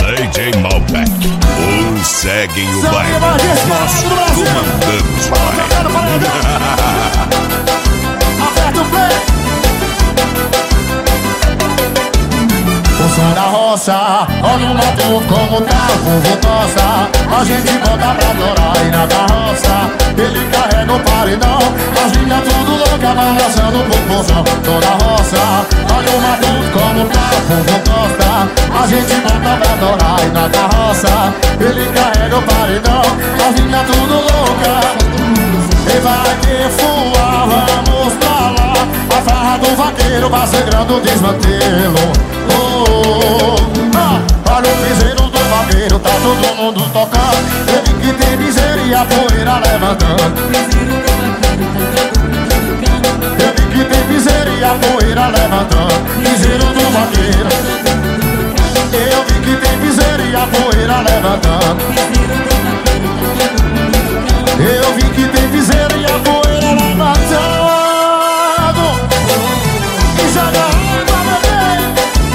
DJ Malbec, uns seguem o baile, nós comandamos o baile. Aperta o play. O som da roça, olha o motor como tá, o povo gosta. A gente bota pra adorar e na carroça ele carrega o paredão. As linhas tudo louca, balançando o popozão. Som da roça, olha o motor como tá, o povo gosta. A gente bota pra adorar e na carroça ele carrega o paredão. As linhas tudo louca. E vai que voar, vamos pra lá. A farra do vaqueiro vai sangrando o desmantelo. Olha o piseiro do vaqueiro, tá todo mundo tocando. Ele que tem miséria e a poeira levantando. Ele que tem miséria e a poeira levantando. Piseiro do vaqueiro. Eu vi que tem miséria e a poeira levantando. Eu vi que tem miséria e a poeira levantando. E joga água, bebê.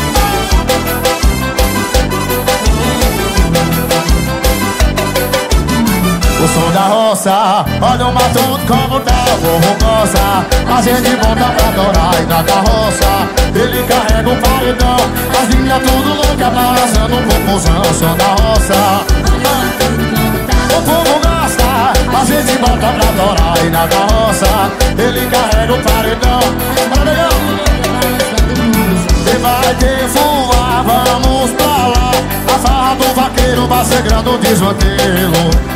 O som da roça, olha o matuto como tá, o povo gosta. A gente volta pra adorar e na carroça ele carrega o paredão. As linhas tudo louca, balançando um popozão. O som da roça, o povo gosta. A gente volta pra adorar e na carroça ele carrega o paredão. Bora, negão! E vai ter voar, vamos pra lá. A farra do vaqueiro vai sangrando o desmantelo.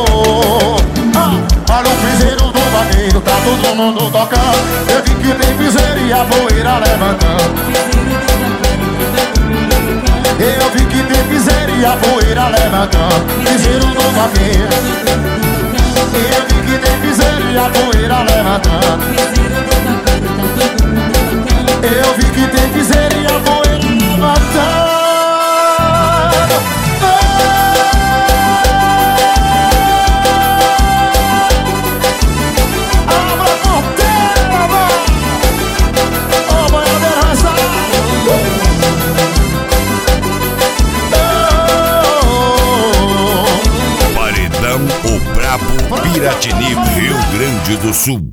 Olha o piseiro do vaqueiro, tá todo mundo tocando. Eu vi que tem piseiro e a poeira levantando. Eu vi que tem piseiro e a poeira levantando. Piseiro do vaqueiro. Eu vi que tem piseiro e a poeira levantando. Eu vi que tem piseiro e a poeira levantando. Paredão, o Brabo, Piratini, Rio Grande do Sul.